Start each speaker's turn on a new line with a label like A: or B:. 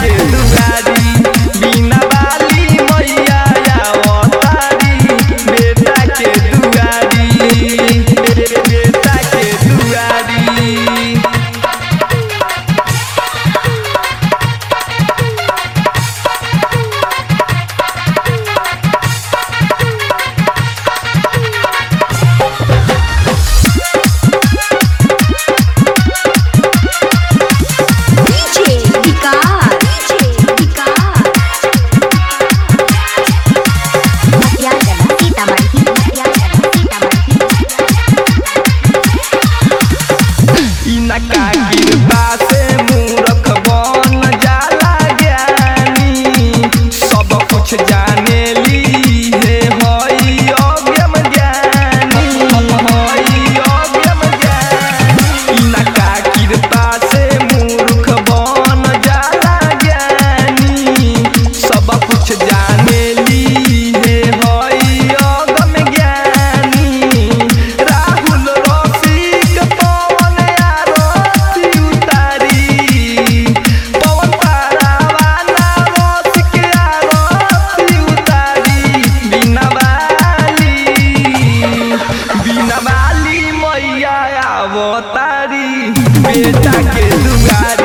A: के दुआरी बिना वाली मैया अवतारी बेटा के दुआरी बेटा के दुआरी। इनका कृपा से मूर्ख बन जाला ज्ञानी सब कुछ जाने ली है हई अज्ञम ज्ञानी हई अज्ञम ज्ञानी। इनका कृपा से मूर्ख बन जाला ज्ञानी सब कुछ जाने ली है हई अज्ञम ज्ञानी। राहुल रसिक पवन आरती उतारी पवन पारावाना रसिक आरती उतारी बिना वाली मैया अवतारी बेटा के दुआरी।